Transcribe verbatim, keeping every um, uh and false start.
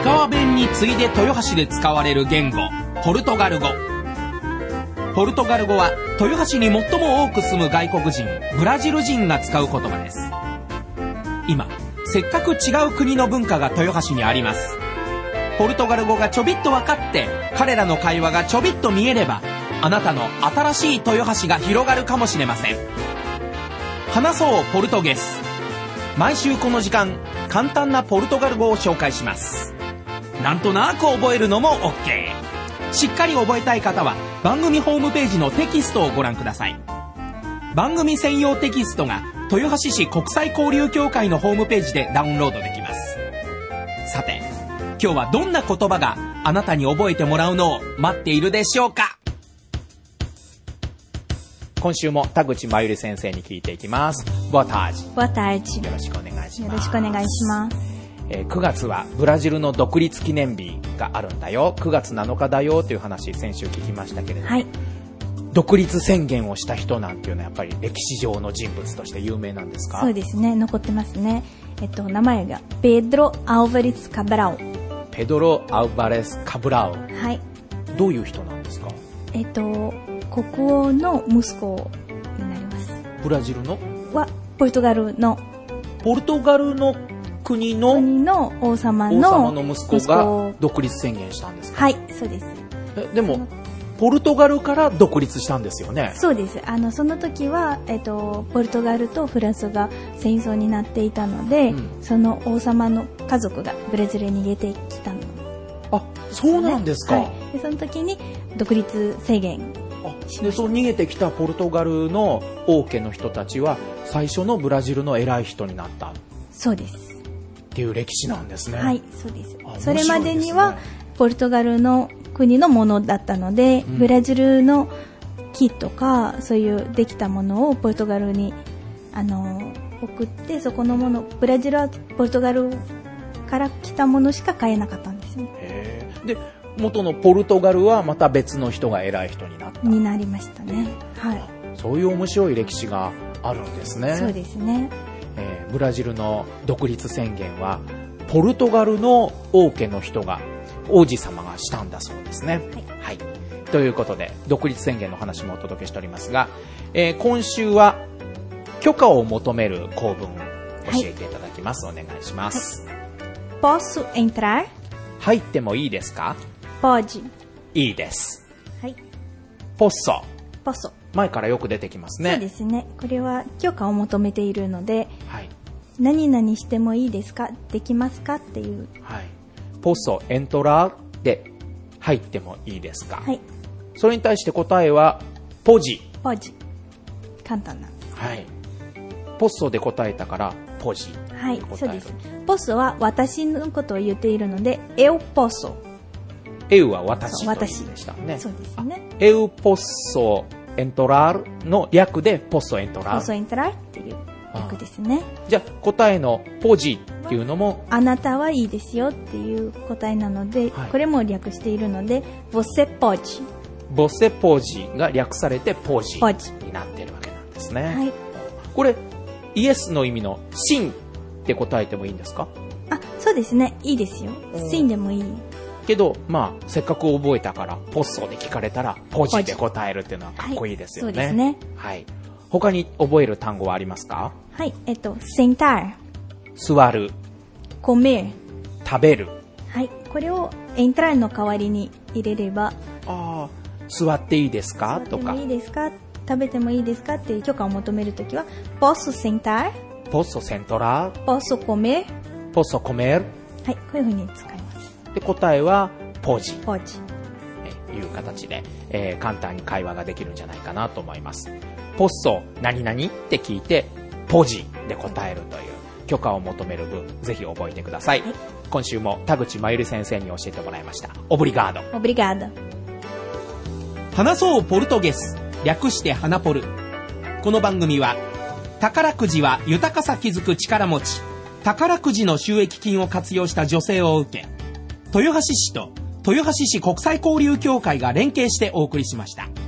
川弁に次いで豊橋で使われる言語、ポルトガル語。ポルトガル語は豊橋に最も多く住む外国人、ブラジル人が使う言葉です。今、せっかく違う国の文化が豊橋にあります。ポルトガル語がちょびっと分かって、彼らの会話がちょびっと見えれば、あなたの新しい豊橋が広がるかもしれません。話そうポルトゲス。毎週この時間、簡単なポルトガル語を紹介します。なんとなく覚えるのも OK。 しっかり覚えたい方は番組ホームページのテキストをご覧ください。番組専用テキストが豊橋市国際交流協会のホームページでダウンロードできます。さて、今日はどんな言葉があなたに覚えてもらうのを待っているでしょうか。今週も田口真由里先生に聞いていきます。Boa tarde。 Boa tarde。 よろしくお願いします。 よろしくお願いします。 えー、くがつはブラジルの独立記念日があるんだよ。くがつなのかだよという話、先週聞きましたけれども、はい、独立宣言をした人なんていうのはやっぱり歴史上の人物として有名なんですか？ そうですね、残ってますね。えっと、名前がペドロ・アルバレス・カブラオ。 ペドロ・アルバレス・カブラオ。 はい。 どういう人なんですか？ えっと、国王の息子になります。 ブラジルのはポルトガルのポルトガルの国の国の王様の王様の息子が独立宣言したんですか？ はい、そうです。 え、でもポルトガルから独立したんですよね？ そうです。あのその時は、えっと、ポルトガルとフランスが戦争になっていたので、うん、その王様の家族がブラジルに逃げてきたの、ね。 あ、そうなんですか。 はい、でその時に独立宣言しました。 で、そう逃げてきたポルトガルの王家の人たちは最初のブラジルの偉い人になった。 そうです。 っていう歴史なんですね。 はい、そうです。それまでにはポルトガルの国のものだったので、うん、ブラジルの木とかそういうできたものをポルトガルにあの送って、そこのもの、ブラジルはポルトガルから来たものしか買えなかったんですよ。 へー。で、元のポルトガルはまた別の人が偉い人になったになりましたね。はい。 そういう面白い歴史があるんですね。 そうですね。 えー、ブラジルの独立宣言はポルトガルの王家の人が、王子様がしたんだそうですね。はい、はい、ということで独立宣言の話もお届けしておりますが、えー、今週は許可を求める構文を教えていただきます。はい、お願いします。はい、 Posso entrar？ 入ってもいいですか？ Pode。 いいです。 はい。 Posso。 Posso。 前からよく出てきますね。 そうですね。これは許可を求めているので、 はい、 何々してもいいですか、できますかっていう。 はい。Posso entrar で入ってもいいですか。 はい。 それに対して答えはポジ。 ポジ。簡単なんです。 はい。Possoで答えたからポジ。 はい、そうです。Possoは私のことを言っているので、Eu posso。Eu は私という意味でしたね。 そうですね。 Eu posso entrar の略で Posso entrar。Posso entrar っていう略ですね。 じゃあ答えのポジっていうのも、 あなたはいいですよっていう答えなので、はい、これも略しているので Você pode。Você pode が略されてポジになっているわけなんですね。 はい、 これイエスの意味のシンって答えてもいいんですか？ あ、そうですね、いいですよ。シンでもいいけど、まあせっかく覚えたからポッソで聞かれたらポジで答えるっていうのはかっこいいですよね。 はい、そうですね。 はい。他に覚える単語はありますか？ はい、えっと sentar 座る、 comer 食べる。 はい、これを entrar の代わりに入れれば、 ああ、座っていいですかとか、 座ってもいいですか、食べてもいいですかっていう許可を求めるときは posso sentar、 posso sentar、 posso comer、 posso comer。 はい、こういうふうに使います。 で、答えはポジ。 ポジ。 という形で、えー、簡単に会話ができるんじゃないかなと思います。ポッソ何々って聞いてポジで答えるという許可を求める文、ぜひ覚えてください。はい、今週も田口真由里先生に教えてもらいました。オブリガード。 オブリガード。 話そうポルトゲス、略して花ポル。この番組は宝くじは豊かさ気づく力持ち、宝くじの収益金を活用した助成を受け、豊橋市と豊橋市国際交流協会が連携してお送りしました。